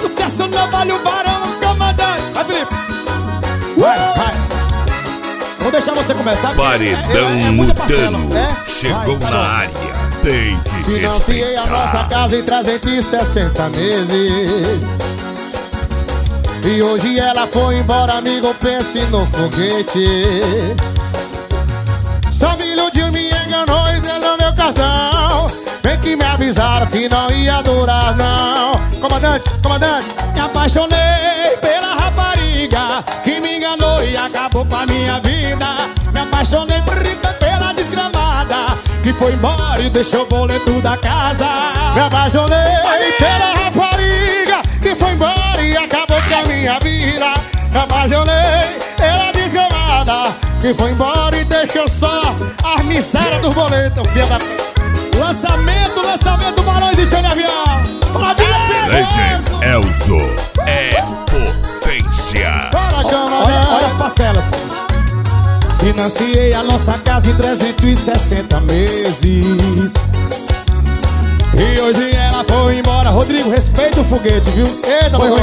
Sucesso não vale o barão, comandante. Vai, Felipe. Vai. Vou deixar você começar. Paredão Mutano chegou na área. Tem que Financiei a nossa casa em 360 meses. E hoje ela foi embora, amigo, pense no foguete. Só me iludiu, me enganou e zerou meu cartão. Bem que me avisaram que não ia durar, não. Comandante. Me apaixonei pela rapariga que me enganou e acabou com a minha vida. Me apaixonei pela desgramada que foi embora e deixou o boleto da casa. Me apaixonei pela rapariga que foi embora e acabou com a minha vida. Me apaixonei pela desgramada que foi embora e deixou só as misérias dos boletos, filha da... Lançamento, Barões e Show de Avião. Legend Elzo é potência. Olha as parcelas. Financiei a nossa casa em 360 meses. E hoje ela foi embora. Rodrigo, respeita o foguete, viu? Eita, foi ruim.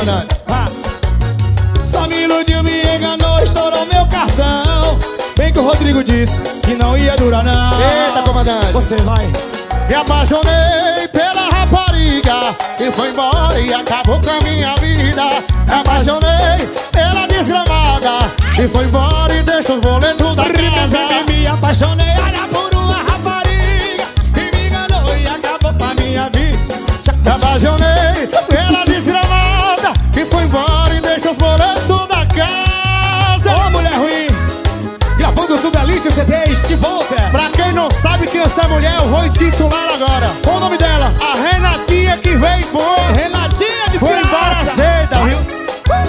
Só me iludiu, me enganou, estourou meu cartão. Bem que o Rodrigo disse que não ia durar, não. Eita, comandante. Você vai. Me apaixonei pela rapariga que foi embora e acabou com a minha vida. Me apaixonei pela desgramada que foi embora e deixou os boletos da casa. Me apaixonei, olha, por uma rapariga que me enganou e acabou com a minha vida. Me apaixonei pela desgramada que foi embora e deixou os boletos da casa. Ô, mulher ruim, gravando tudo elite, CDs de volta. Pra quem não sabe quem é essa mulher, eu vou intitular agora. Qual o nome dela? A Renatinha que veio embora. Renatinha de Foi embora cedo, viu?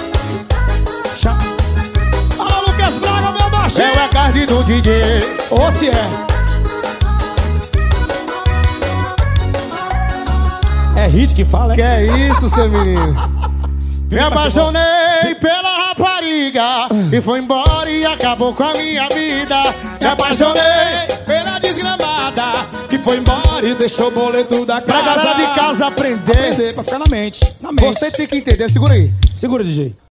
Alô, Lucas Braga, meu baixinho. É a carne do DJ. Ou se é. É hit que fala, Que é isso, seu menino? Me apaixonei pela rapariga e foi embora e acabou com a minha vida. Me apaixonei pela desgramada que foi embora e deixou o boleto da casa. pra galera de casa aprender. Pra ficar na mente. Você tem que entender, segura aí. Segura, DJ.